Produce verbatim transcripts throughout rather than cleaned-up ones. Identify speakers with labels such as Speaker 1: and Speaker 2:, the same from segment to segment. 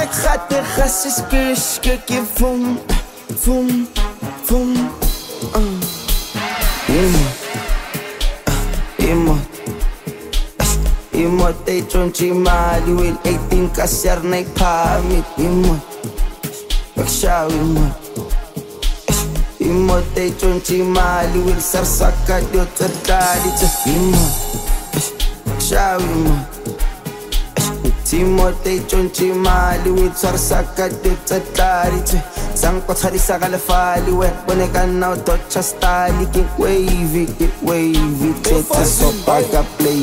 Speaker 1: Ek gaat de gas is kush, kijk je voem, voem, voem. Iemand, iemand, iemand eet ontje mali, wil eighteen kasser na pamit. Iemand, ik schouw iemand, iemand eet ontje mali, wil sarsaka doet er daddy. Iemand, ik schouw iemand. Timote chonchi mali with sarsaka dutsa clarity sang patharisa gale fali we boneka now touch style get wavy get wavy it's so back up play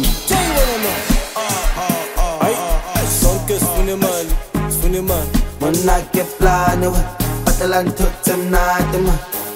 Speaker 2: ay sonke sfune mali sfune mali
Speaker 1: mona ke plan we patalan tutsam natem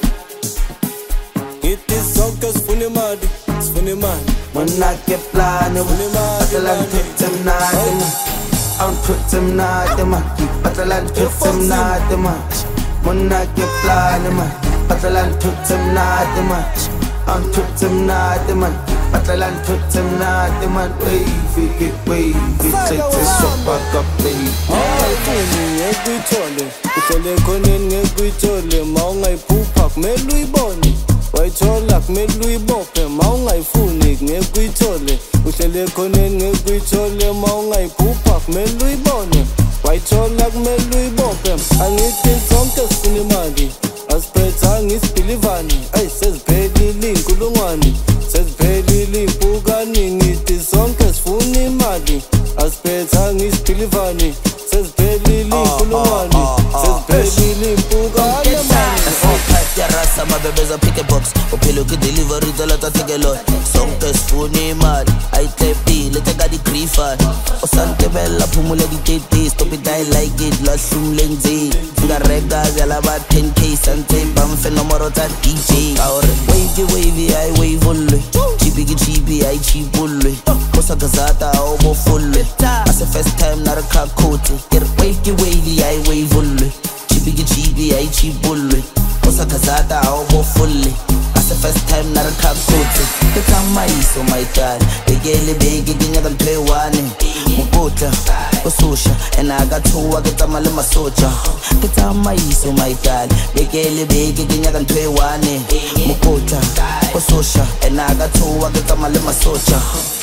Speaker 2: it is sonke sfune mali sfune mali
Speaker 1: mona ke plan we patalan tutsam natem I'm put them not the man, Patalan put them not the man. Mona get blind man, Patalan put them not the man. I'm put them not the man, Patalan put them not the man. Wavy, get wavy, take this shot back up, baby.
Speaker 2: Ay, kuni every tole, utole konen every tole. Maungai pupak me lui boni, wai cholak me lui bope. Maungai funik every tole. Utele konen every tole, maungai pupak me lui boni, wai cholak me lui bope. Angitin sonke sfuni mali, aspeta ngis pilivani. Ay, says pedi link kulungwani, says pedi link pugani. Ngiti sonke sfuni mali, aspeta ngis pilivani, says pedi link kulungwani, says pedi link pugani.
Speaker 3: Rasa mabebeza pick a box Opelo ki delivery talata take a lot Sonke sfuni mali Aitlepi lete gadi grifan Osante bella pumule di tete Stop it die like it Lasum lenze Nga rega zela ba ten K Sante bam fenomoro ta D J Kaore wavy wavy I wave only Chibi ki chibi I chip only Kosa gazata obo fully As a first time nara kakote Get wavy wavy I wave only Chibi ki chibi I chip only Kosa kazada obo fully As the first time nara kakote Keta maiso my dad Begele begi ginya kan pewane Mukota, kososha And I got two I get amale masocha Keta maiso my dad Begele begi ginya kan pewane Mukota, kososha And I got two I get amale masocha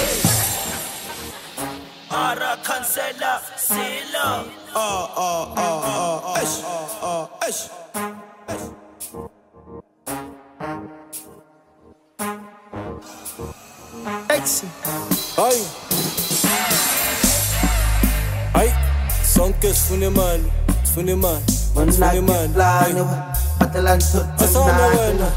Speaker 4: Ara cancela, sila
Speaker 2: Ah, ah, ah, ah, ash, ah, ash
Speaker 1: Exi
Speaker 2: ay ay sonke sfune mali sfune mali
Speaker 1: Mona
Speaker 2: sfune
Speaker 1: get
Speaker 2: mali
Speaker 1: blind we Patalan tutsam
Speaker 2: asana wena
Speaker 1: natem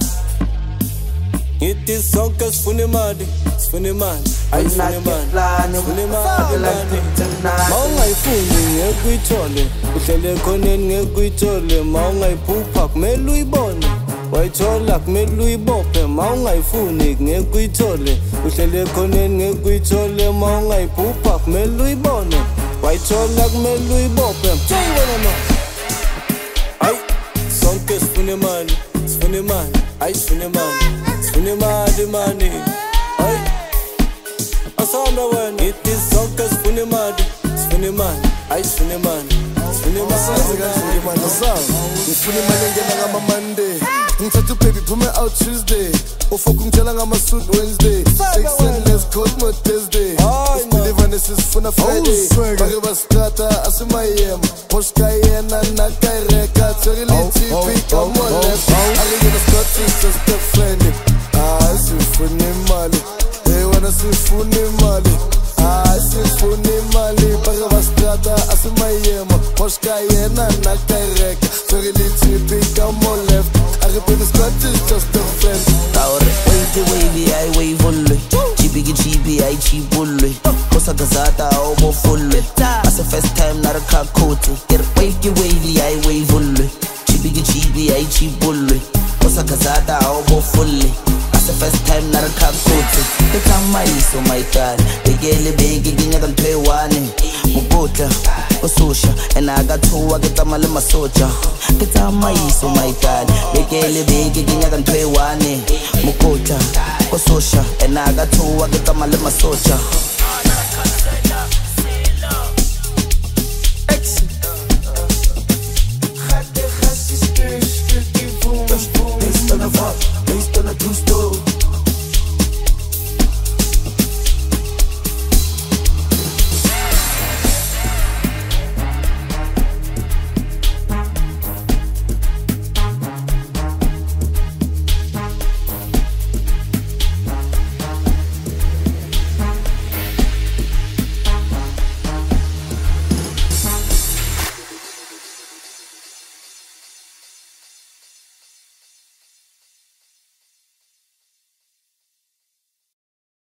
Speaker 2: ngiti sonke sfune mali sfune mali ay
Speaker 1: Mona
Speaker 2: sfune
Speaker 1: get
Speaker 2: mali
Speaker 1: blind we
Speaker 2: sfune
Speaker 1: Patalan
Speaker 2: mali
Speaker 1: tutsam natem
Speaker 2: Maungayifuni ngekuyithole uhlele khoneni ngekuyithole maungayiphupa kumele uyibone wayithola kumele uyibophe maungayifuni ngekuyithole uhlele khoneni ngekuyithole maungayiphupa kumele uyibone wayithola kumele uyibophe wena no ay sonke sifune imali sifune imali ay sifune imali sifune imali mani ay asanda wena ithi sonke sifune imali sifune imali ay sifune imali sifune imali
Speaker 5: ngifuna imali engena ngama-Monday ngithatha ubaby phume out Tuesday ufoka ungitshela ngama-suit Wednesday ekuseni let's go mo Thursday usibelivane sisifuna Friday bake basitrata asimayema poshkayena nakaireka tserilitipi kamolef akekena scottish just a friend hayi sifuna imali hey wena sifuna imali hayi sifuna imali bake basitrata asimayema poshkayena nakaireka tserilitipi kamolef akekena scottish just a friend
Speaker 3: Kaore wavy wavy I wave only Chibigi chibi I chip only Kosa gazata obo fully As the first time nara kakote Get wavy wavy I wave only Chibigi chibi I chip only Kosa gazata obo fully As the first time nara kakote Keta maiso my dad Begele begi ginya kan pewane Mukota, ososha And I got two I get amale masocha Keta maiso my dad Begele begi ginya kan pewane Mukota, ososha And I got two I get amale masocha